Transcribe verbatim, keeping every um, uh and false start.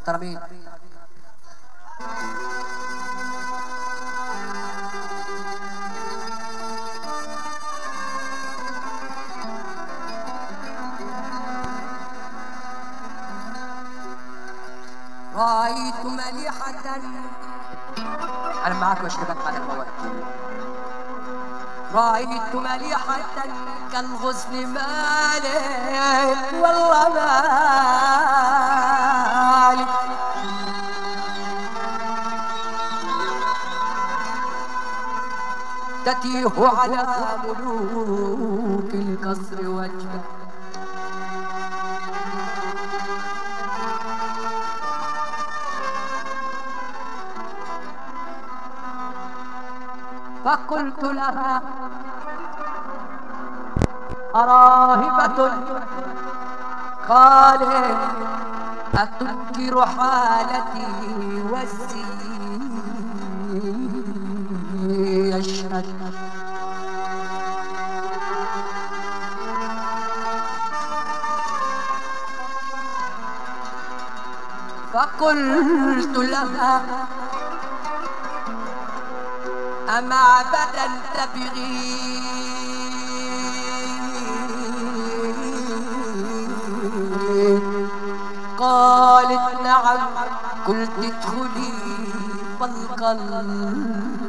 محترمين. رأيت مليحة، أنا معاك يا شباب على المواد. رأيت مليحة كالغصن مالك والله مالك، تتيه على ملوك القصر وجهك، فقلت لها أراهبة، قالت أتنكر حالتي والزين يشهد. فقلت لها أما أبدا تبغي قالت نعم، قلت ادخلي فالقلب